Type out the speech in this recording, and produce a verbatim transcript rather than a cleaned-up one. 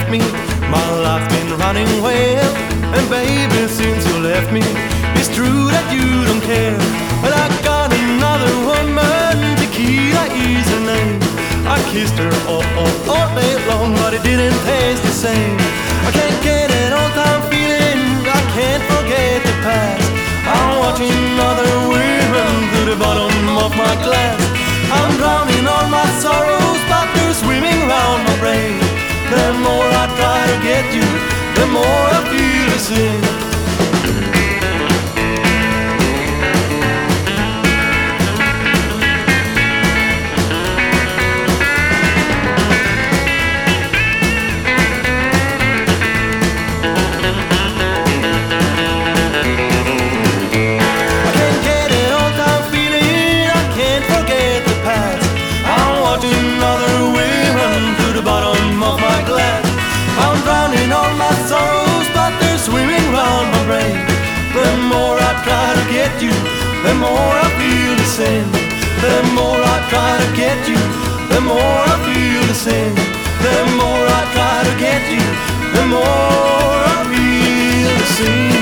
left me, my life's been running well. And baby, since you left me, it's true that you don't care. But I got another woman, Tequila is her name. I kissed her all, all, all day long, but it didn't taste the same. I can't get an old-time feeling, I can't forget the past. I'm watching other women through the bottom of my glass. I'm drowning all my sorrows, but they're swimming round my brain. The more I try to get you, the more I feel the same. You, the more I feel the same. The more I try to get you, the more I feel the same. The more I try to get you, the more I feel the same.